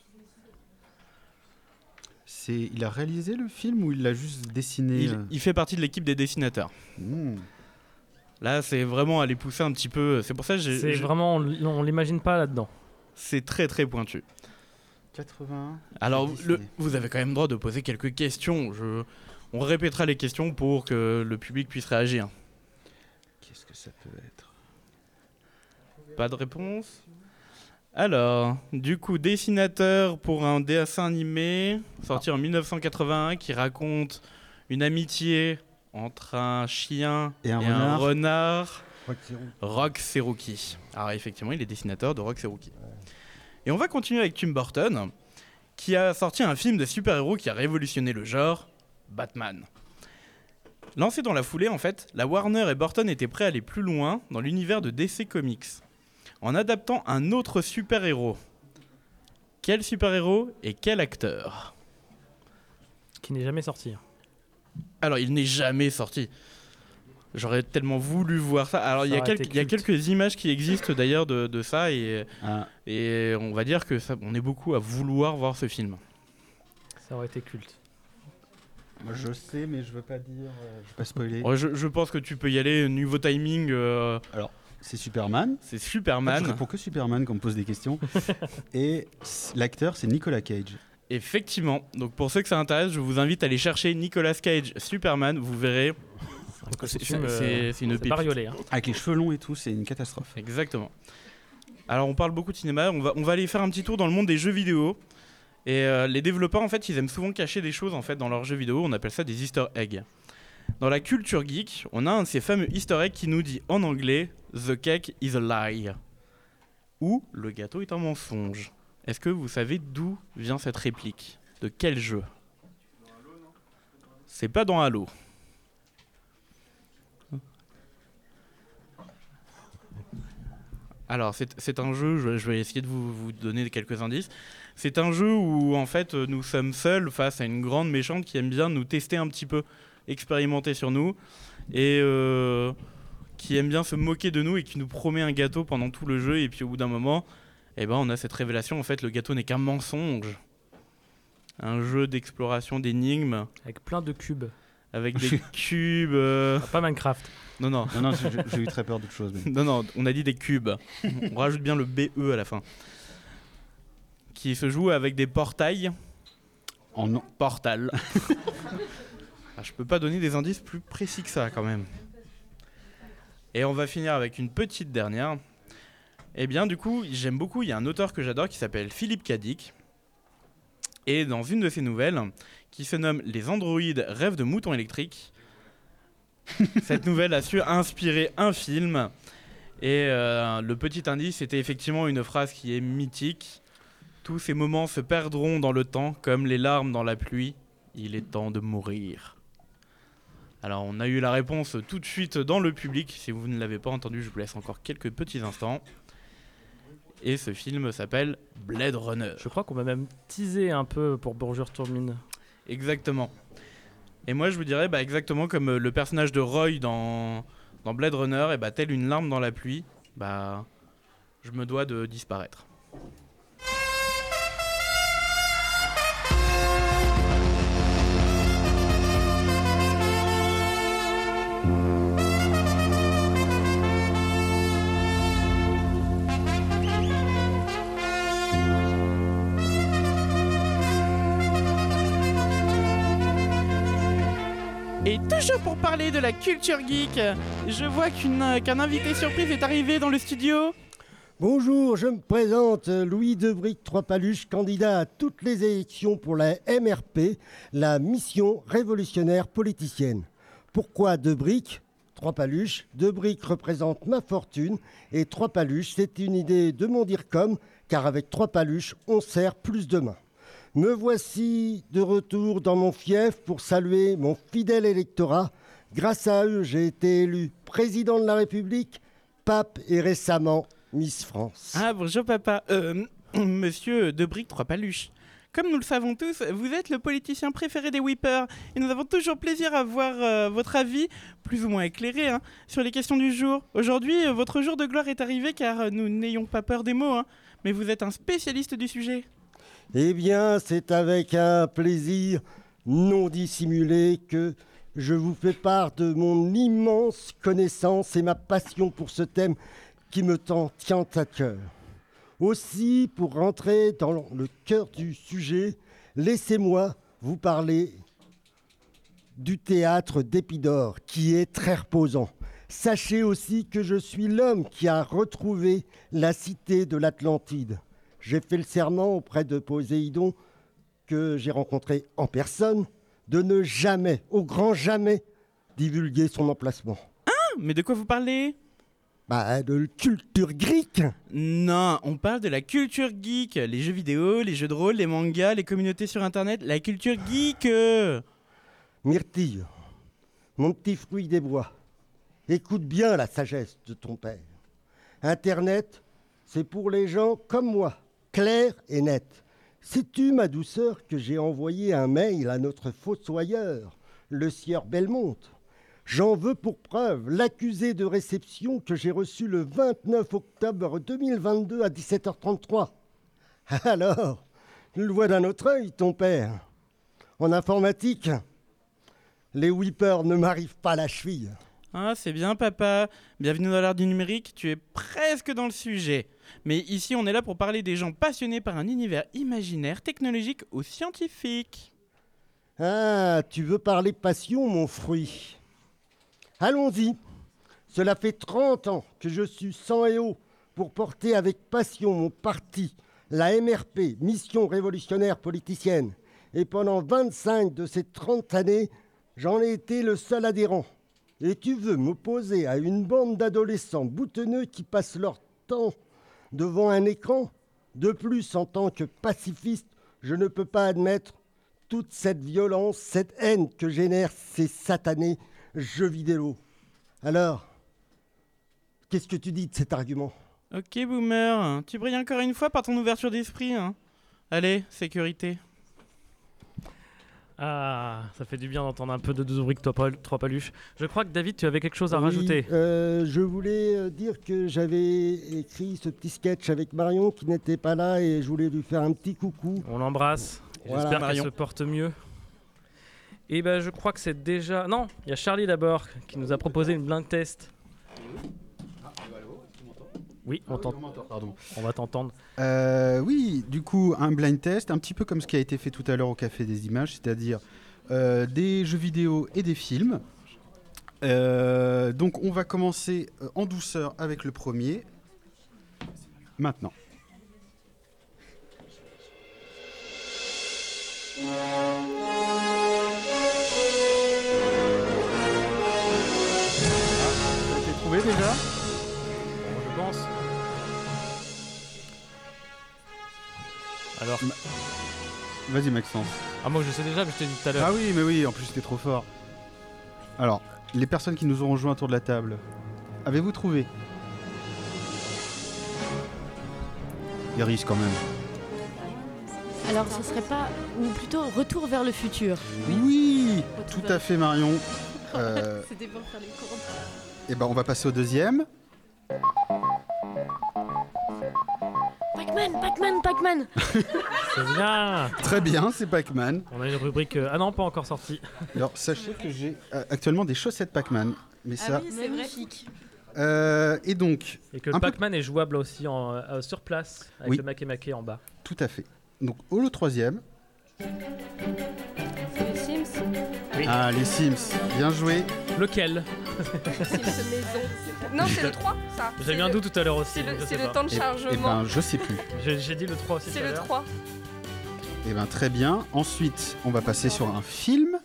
Speaker 3: C'est, il a réalisé le film ou il l'a juste dessiné ?
Speaker 11: il, il fait partie de l'équipe des dessinateurs.
Speaker 3: Mmh.
Speaker 11: Là, c'est vraiment aller pousser un petit peu. C'est pour ça que j'ai.
Speaker 5: C'est
Speaker 11: j'ai...
Speaker 5: vraiment, on, on l'imagine pas là-dedans.
Speaker 11: C'est très très pointu.
Speaker 3: quatre-vingt-un.
Speaker 11: Alors, le, vous avez quand même le droit de poser quelques questions. Je, on répétera les questions pour que le public puisse réagir.
Speaker 3: Qu'est-ce que ça peut être ?
Speaker 11: Pas de réponse ? Alors, du coup, dessinateur pour un dessin animé sorti en mille neuf cent quatre-vingt-un qui raconte une amitié entre un chien
Speaker 3: et un
Speaker 11: et
Speaker 3: renard.
Speaker 11: Un renard.
Speaker 7: Rock
Speaker 11: Cherokee. Alors effectivement, il est dessinateur de Rock Cherokee. Et on va continuer avec Tim Burton, qui a sorti un film de super-héros qui a révolutionné le genre, Batman. Lancé dans la foulée, en fait, la Warner et Burton étaient prêts à aller plus loin dans l'univers de D C Comics, en adaptant un autre super-héros. Quel super-héros et quel acteur ?
Speaker 5: Qui n'est jamais sorti.
Speaker 11: Alors, il n'est jamais sorti. J'aurais tellement voulu voir ça. Alors, il y, a quelques, il y a quelques images qui existent d'ailleurs de, de ça, et, ah. et on va dire que ça, on est beaucoup à vouloir voir ce film.
Speaker 5: Ça aurait été culte.
Speaker 3: Moi, je sais, mais je veux pas dire, euh, je veux pas spoiler.
Speaker 11: Ouais, je, je pense que tu peux y aller. Niveau timing. Euh...
Speaker 3: Alors, c'est Superman.
Speaker 11: C'est Superman.
Speaker 3: En fait, je réponds que Superman quand on me pose des questions. Et l'acteur, c'est Nicolas Cage.
Speaker 11: Effectivement. Donc, pour ceux que ça intéresse, je vous invite à aller chercher Nicolas Cage Superman. Vous verrez.
Speaker 5: C'est,
Speaker 11: c'est, c'est, c'est une pépite.
Speaker 5: Bariolé, hein.
Speaker 3: Avec les cheveux longs et tout, c'est une catastrophe.
Speaker 11: Exactement. Alors, on parle beaucoup de cinéma. On va, on va aller faire un petit tour dans le monde des jeux vidéo. Et euh, les développeurs, en fait, ils aiment souvent cacher des choses en fait, dans leurs jeux vidéo. On appelle ça des easter eggs. Dans la culture geek, on a un de ces fameux easter eggs qui nous dit en anglais « The cake is a lie » ou « Le gâteau est un mensonge ». Est-ce que vous savez d'où vient cette réplique ? De quel jeu ? C'est pas dans Halo. Alors, c'est, c'est un jeu, je, je vais essayer de vous, vous donner quelques indices. C'est un jeu où, en fait, nous sommes seuls face à une grande méchante qui aime bien nous tester un petit peu, expérimenter sur nous, et euh, qui aime bien se moquer de nous et qui nous promet un gâteau pendant tout le jeu, et puis au bout d'un moment, eh ben, on a cette révélation, en fait, le gâteau n'est qu'un mensonge. Un jeu d'exploration d'énigmes.
Speaker 5: Avec plein de cubes.
Speaker 11: Avec des cubes... Euh...
Speaker 5: Pas Minecraft.
Speaker 11: Non, non.
Speaker 3: non, non j'ai, j'ai eu très peur d'autre chose. Mais...
Speaker 11: Non, non, on a dit des cubes. On rajoute bien le B E à la fin. Qui se joue avec des portails.
Speaker 3: En non.
Speaker 11: Portal. Ah, je peux pas donner des indices plus précis que ça, quand même. Et on va finir avec une petite dernière. Eh bien, du coup, j'aime beaucoup, il y a un auteur que j'adore qui s'appelle Philippe K. Dick. Et dans une de ses nouvelles, qui se nomme « Les androïdes rêvent de moutons électriques », cette nouvelle a su inspirer un film. Et euh, le petit indice, c'était effectivement une phrase qui est mythique. « Tous ces moments se perdront dans le temps, comme les larmes dans la pluie. Il est temps de mourir. » Alors, on a eu la réponse tout de suite dans le public. Si vous ne l'avez pas entendu, je vous laisse encore quelques petits instants. Et ce film s'appelle Blade Runner.
Speaker 5: Je crois qu'on va même teaser un peu pour Bourges-Tourmine.
Speaker 11: Exactement. Et moi, je vous dirais, bah, exactement comme le personnage de Roy dans, dans Blade Runner, et bah, tel une larme dans la pluie, bah, je me dois de disparaître. Et toujours pour parler de la culture geek, je vois qu'une, euh, qu'un invité surprise est arrivé dans le studio.
Speaker 12: Bonjour, je me présente, Louis Debrick Trois Paluches, candidat à toutes les élections pour la M R P, la mission révolutionnaire politicienne. Pourquoi Debrick ? Trois Paluches. Debrick représente ma fortune et Trois Paluches, c'est une idée de mon DIRCOM, car avec Trois Paluches, on sert plus de mains. Me voici de retour dans mon fief pour saluer mon fidèle électorat. Grâce à eux, j'ai été élu président de la République, pape et récemment Miss France.
Speaker 11: Ah, bonjour papa. Euh, monsieur Debrick Trois Paluches. Comme nous le savons tous, vous êtes le politicien préféré des Whippers et nous avons toujours plaisir à voir euh, votre avis, plus ou moins éclairé, hein, sur les questions du jour. Aujourd'hui, euh, votre jour de gloire est arrivé car euh, nous n'ayons pas peur des mots, hein, mais vous êtes un spécialiste du sujet.
Speaker 12: Eh bien, c'est avec un plaisir non dissimulé que je vous fais part de mon immense connaissance et ma passion pour ce thème qui me tient à cœur. Aussi, pour rentrer dans le cœur du sujet, laissez-moi vous parler du théâtre d'Épidore, qui est très reposant. Sachez aussi que je suis l'homme qui a retrouvé la cité de l'Atlantide. J'ai fait le serment auprès de Poséidon, que j'ai rencontré en personne, de ne jamais, au grand jamais, divulguer son emplacement.
Speaker 11: Ah, mais de quoi vous parlez ?
Speaker 12: Bah, de culture geek.
Speaker 11: Non, on parle de la culture geek. Les jeux vidéo, les jeux de rôle, les mangas, les communautés sur Internet. La culture geek. euh.
Speaker 12: Myrtille, mon petit fruit des bois, écoute bien la sagesse de ton père. Internet, c'est pour les gens comme moi, clair et net. Sais-tu, ma douceur, que j'ai envoyé un mail à notre fossoyeur, le sieur Belmont? J'en veux pour preuve l'accusé de réception que j'ai reçu le vingt-neuf octobre deux mille vingt-deux à dix-sept heures trente-trois. Alors, tu le vois d'un autre œil, ton père. En informatique, les whippers ne m'arrivent pas à la cheville.
Speaker 11: Ah, c'est bien, papa. Bienvenue dans l'art du numérique. Tu es presque dans le sujet. Mais ici, on est là pour parler des gens passionnés par un univers imaginaire, technologique ou scientifique.
Speaker 12: Ah, tu veux parler passion, mon fruit? Allons-y. Cela fait trente ans que je suis sang et eau pour porter avec passion mon parti, la M R P, Mission Révolutionnaire Politicienne. Et pendant vingt-cinq de ces trente années, j'en ai été le seul adhérent. Et tu veux m'opposer à une bande d'adolescents boutonneux qui passent leur temps devant un écran? De plus, en tant que pacifiste, je ne peux pas admettre toute cette violence, cette haine que génèrent ces satanés jeux vidéo. Alors, qu'est-ce que tu dis de cet argument?
Speaker 11: Ok, boomer. Tu brilles encore une fois par ton ouverture d'esprit. Hein. Allez, sécurité.
Speaker 5: Ah, ça fait du bien d'entendre un peu de deux rubriques, trois paluches. Je crois que David, tu avais quelque chose à
Speaker 12: Oui,
Speaker 5: rajouter.
Speaker 12: euh, je voulais euh, dire que j'avais écrit ce petit sketch avec Marion qui n'était pas là et je voulais lui faire un petit coucou.
Speaker 5: On l'embrasse.
Speaker 12: Voilà,
Speaker 5: J'espère qu'elle
Speaker 12: Marion.
Speaker 5: se porte mieux. Et ben, je crois que c'est déjà. Non, il y a Charlie d'abord qui nous a proposé une blind test. Oui, on t'entend.
Speaker 3: Pardon.
Speaker 5: On va t'entendre.
Speaker 3: Euh, oui, du coup, un blind test, un petit peu comme ce qui a été fait tout à l'heure au Café des Images, c'est-à-dire euh, des jeux vidéo et des films. Euh, donc, on va commencer euh, en douceur avec le premier. Maintenant. Ça a été trouvé déjà ?
Speaker 5: Je pense. Alors.
Speaker 3: Vas-y, Maxence.
Speaker 5: Ah, moi je sais déjà, mais je t'ai dit tout à l'heure.
Speaker 3: Ah oui, mais oui, en plus c'était trop fort. Alors, les personnes qui nous ont rejoints autour de la table, avez-vous trouvé? Iris, quand même.
Speaker 13: Alors, ce serait pas, ou plutôt Retour vers le futur.
Speaker 3: Oui,
Speaker 13: Retour
Speaker 3: tout
Speaker 13: vers
Speaker 3: à fait, Marion. Euh,
Speaker 13: C'était pour faire les comptes.
Speaker 3: et ben, on va passer au deuxième.
Speaker 13: Pac-Man, Pac-Man, Pac-Man.
Speaker 5: C'est bien.
Speaker 3: Très bien, c'est Pac-Man.
Speaker 5: On a une rubrique. euh, Ah non, pas encore sortie.
Speaker 3: Alors, sachez que j'ai euh, actuellement des chaussettes Pac-Man. Mais ça.
Speaker 13: c'est magnifique.
Speaker 3: Euh, et donc.
Speaker 5: Et que
Speaker 3: un
Speaker 5: le
Speaker 3: peu-
Speaker 5: Pac-Man est jouable aussi en, euh, sur place avec
Speaker 3: Oui.
Speaker 5: le Make en bas.
Speaker 3: Tout à fait. Donc, au le troisième.
Speaker 13: C'est les Sims.
Speaker 5: Oui.
Speaker 3: Ah, les Sims. Bien joué.
Speaker 5: Lequel?
Speaker 14: Sims maison. Non, c'est le trois, ça.
Speaker 5: J'ai
Speaker 14: C'est
Speaker 5: mis un
Speaker 14: le-
Speaker 5: doute tout à l'heure aussi.
Speaker 14: c'est le-
Speaker 5: donc je
Speaker 14: c'est
Speaker 5: sais
Speaker 14: le
Speaker 5: pas.
Speaker 14: temps de
Speaker 3: Et-
Speaker 14: chargement.
Speaker 3: Eh ben, je sais plus.
Speaker 5: J'ai j'ai dit le trois aussi.
Speaker 14: C'est
Speaker 5: tout à
Speaker 14: le
Speaker 5: l'heure.
Speaker 14: trois.
Speaker 3: Eh ben, très bien. Ensuite, on va passer sur un film.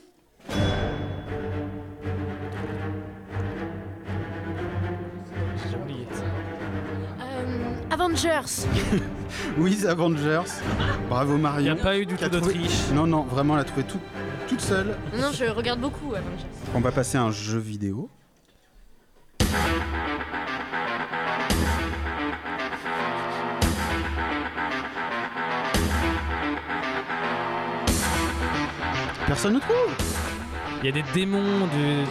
Speaker 5: J'ai oublié.
Speaker 13: Euh, Avengers.
Speaker 3: Oui, The Avengers. Bravo Marion.
Speaker 5: Il n'y a pas eu du
Speaker 3: Qui a
Speaker 5: tout
Speaker 3: trouvé-
Speaker 5: d'Autriche.
Speaker 3: Non, non, vraiment, elle a trouvé tout, toute seule.
Speaker 13: Non, je regarde beaucoup Avengers.
Speaker 3: On va passer à un jeu vidéo. Personne ne trouve.
Speaker 5: Il y a des démons du.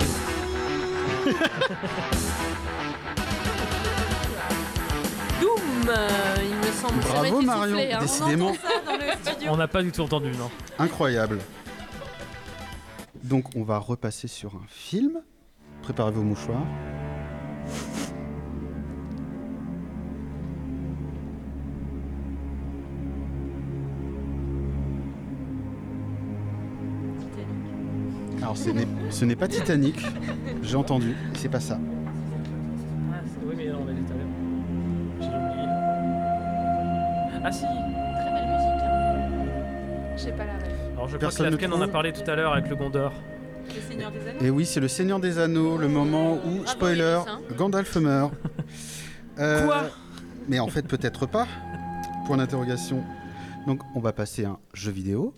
Speaker 13: Doom, euh, il me semble. Ça va
Speaker 3: Bravo
Speaker 13: être
Speaker 3: Marion,
Speaker 13: essoufflé, hein.
Speaker 3: décidément.
Speaker 13: On entend ça dans le studio.
Speaker 5: On n'a pas du tout entendu, non.
Speaker 3: Incroyable. Donc on va repasser sur un film. Préparez vos mouchoirs. Alors ce n'est, ce n'est pas Titanic, j'ai entendu, c'est pas ça.
Speaker 5: Ah, c'est- oui, mais non, on l'a dit tout à l'heure. J'ai oublié. Ah si.
Speaker 13: Très belle musique.
Speaker 14: J'ai pas la ref.
Speaker 5: Alors je
Speaker 3: Personne
Speaker 5: crois
Speaker 3: ne
Speaker 5: que Lafken en a
Speaker 3: trouve.
Speaker 5: parlé tout à l'heure avec le Gondor.
Speaker 2: Le Seigneur des Anneaux.
Speaker 3: Et oui, c'est le Seigneur des Anneaux, le moment où,
Speaker 2: Bravo,
Speaker 3: spoiler,
Speaker 2: Iris, hein.
Speaker 3: Gandalf meurt. Euh,
Speaker 5: Quoi ?
Speaker 3: Mais en fait, peut-être pas. Point d'interrogation. Donc, on va passer à un jeu vidéo.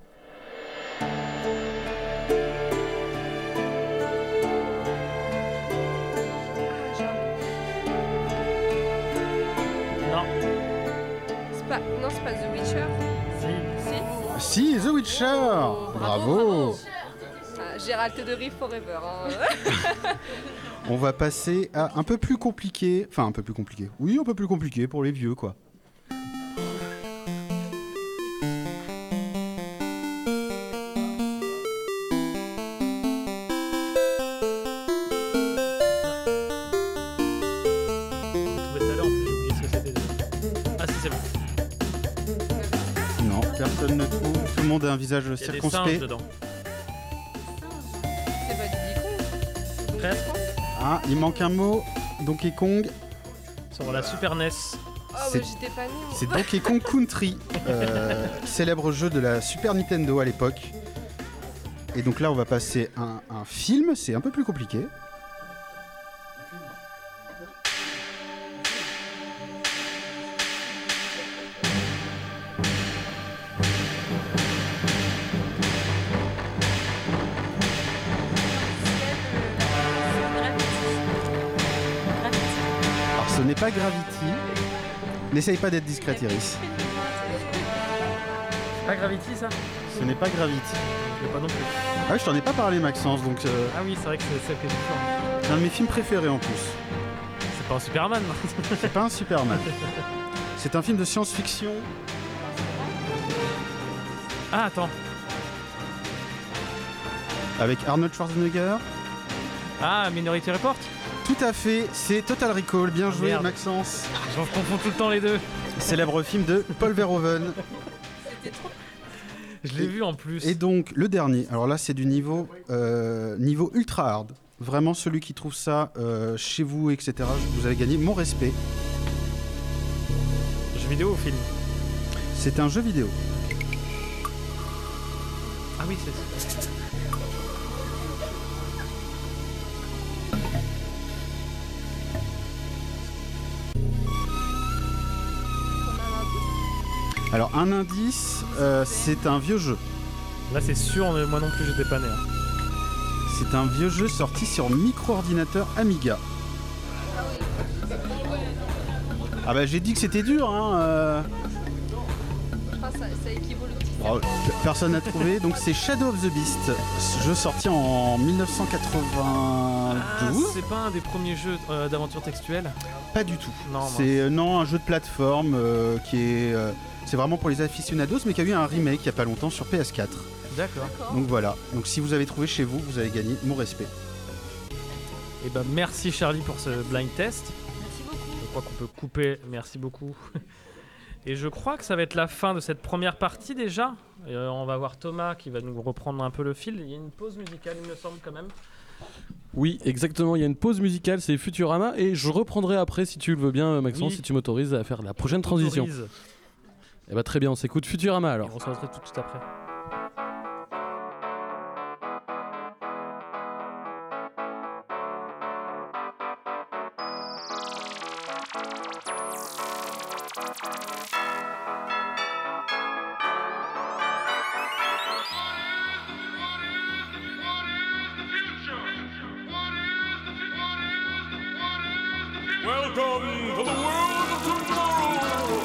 Speaker 5: Non.
Speaker 14: C'est pas... Non, c'est pas The Witcher.
Speaker 5: Si.
Speaker 14: Si.
Speaker 3: Si, The Witcher.
Speaker 14: Oh,
Speaker 3: Bravo.
Speaker 14: bravo. Ah, Gérald de Rive Forever. Hein.
Speaker 3: On va passer à un peu plus compliqué. Enfin, un peu plus compliqué. Oui, un peu plus compliqué pour les vieux, quoi. Non, personne ne trouve. Tout le monde a un visage
Speaker 5: Il y a des singes
Speaker 3: circonspect.
Speaker 5: dedans.
Speaker 14: C'est pas Diddy Kong.
Speaker 5: Presque.
Speaker 3: Ah, il manque un mot. Donkey Kong.
Speaker 5: Sur la Super N E S.
Speaker 14: Ah
Speaker 3: C'est-
Speaker 14: bah j'étais pas née. moi.
Speaker 3: C'est Donkey Kong Country, euh, célèbre jeu de la Super Nintendo à l'époque. Et donc là, on va passer à un, un film. C'est un peu plus compliqué. Alors, ce n'est pas Gravity. N'essaye pas d'être discrète, Iris.
Speaker 5: C'est pas Gravity ça ?
Speaker 3: Ce n'est pas Gravity.
Speaker 5: Je l'ai pas non plus.
Speaker 3: Ah, je t'en ai pas parlé, Maxence. Donc, euh,
Speaker 5: Ah oui, c'est vrai que c'est celle qui est différente.
Speaker 3: c'est un de mes films préférés en plus.
Speaker 5: C'est pas un Superman.
Speaker 3: C'est pas un Superman. C'est un film de science-fiction.
Speaker 5: Ah, attends.
Speaker 3: Avec Arnold Schwarzenegger.
Speaker 5: Ah, Minority Report ?
Speaker 3: Tout à fait, c'est Total Recall. Bien joué,
Speaker 5: Merde.
Speaker 3: Maxence.
Speaker 5: J'en confonds tout le temps les deux.
Speaker 3: Célèbre film de Paul Verhoeven.
Speaker 5: Je l'ai vu en plus.
Speaker 3: Et donc, le dernier. Alors là, c'est du niveau, euh, niveau ultra hard. Vraiment, celui qui trouve ça euh, chez vous, et cetera. Vous avez gagné mon respect.
Speaker 5: Jeu vidéo ou film ?
Speaker 3: C'est un jeu vidéo.
Speaker 5: Ah oui, c'est.
Speaker 3: Alors, un indice, euh, c'est un vieux jeu.
Speaker 5: Là, c'est sûr, moi non plus, j'étais pas né. hein.
Speaker 3: C'est un vieux jeu sorti sur micro-ordinateur Amiga. Ah bah, j'ai dit que c'était dur, hein. euh.
Speaker 14: Je pense que ça, ça équivaut le petit.
Speaker 3: Oh, personne n'a trouvé. Donc, c'est Shadow of the Beast, ce jeu sorti en mille neuf cent
Speaker 5: Ah,
Speaker 3: quatre-vingt-douze.
Speaker 5: c'est pas un des premiers jeux euh, d'aventure textuelle ?
Speaker 3: Pas du tout.
Speaker 5: Non,
Speaker 3: C'est euh, non un jeu de plateforme euh, qui est euh, c'est vraiment pour les aficionados, mais qui a eu un remake il y a pas longtemps sur P S quatre.
Speaker 5: D'accord.
Speaker 3: Donc voilà. Donc si vous avez trouvé chez vous, vous avez gagné mon respect.
Speaker 5: Et ben merci Charlie pour ce blind test.
Speaker 13: Merci beaucoup.
Speaker 5: Je crois qu'on peut couper. Merci beaucoup. Et je crois que ça va être la fin de cette première partie déjà. Et, euh, on va voir Thomas qui va nous reprendre un peu le fil. Il y a une pause musicale, il me semble quand même.
Speaker 8: Oui, exactement. Il y a une pause musicale, c'est Futurama, et je reprendrai après si tu le veux bien, Maxence,
Speaker 5: Oui.
Speaker 8: si tu m'autorises à faire la prochaine transition.
Speaker 5: Autorise.
Speaker 8: Et bah très bien, on s'écoute Futurama alors.
Speaker 5: Et on se retrouve tout de suite après.
Speaker 15: Welcome to the world of tomorrow.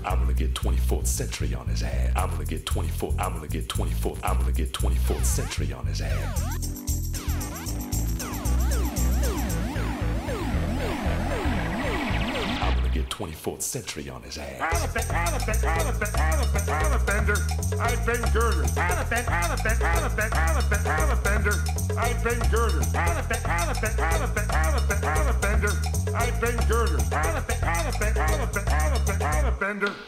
Speaker 16: I'm gonna get twenty-fourth century on his ass. I'm gonna get twenty-four. I'm gonna get twenty-four. I'm gonna get twenty-fourth century on his ass. Get twenty-fourth century on his ass.
Speaker 15: Alabama, Alabama, Alabama, Alabama, Alabender. I've been girded. Alabama, Alabama, Alabama, Alabama, Alabender. I've been girded. Alabama, Alabama, Alabama, Alabama, Alabender. I've been girded. Alabama, Alabama, Alabama, Alabama, Alabender.